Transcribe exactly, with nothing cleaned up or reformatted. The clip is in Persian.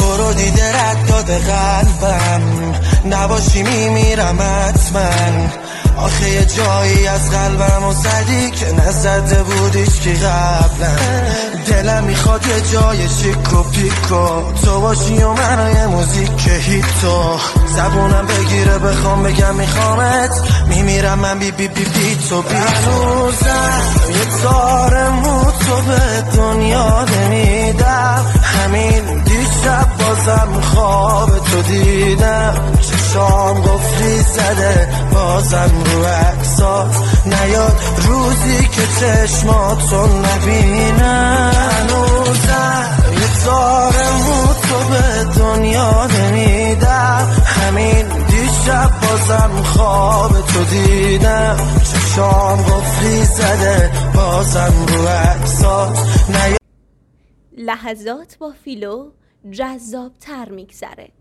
تو رو دیده رد داده قلبم، نباشی میمیرم حتما. آخه یه جایی از قلبم و زدی که نزده بود هیچکی قبلا. دلم میخواد یه جای شیک و پیکو تو باشی و من یه موزیک هیتو. زبونم بگیره بخوام بگم میخوامت، میمیرم من بی بی بی بی تو بی هنوزم یه تار مو تو به دنیا نمیدم. همین دیشب بازم خواب تو دیدم، چشام قفلی زده بازم رو عکسات نیاد روزی که چشماتو نبینم. هنوزم یه تار مو تو به دنیا نمیدم. همین دیشب بازم خواب تو دیدم، چشام قفلی زده بازم رو عکسات نیاد. لحظات با فیلو جذاب تر میگذره.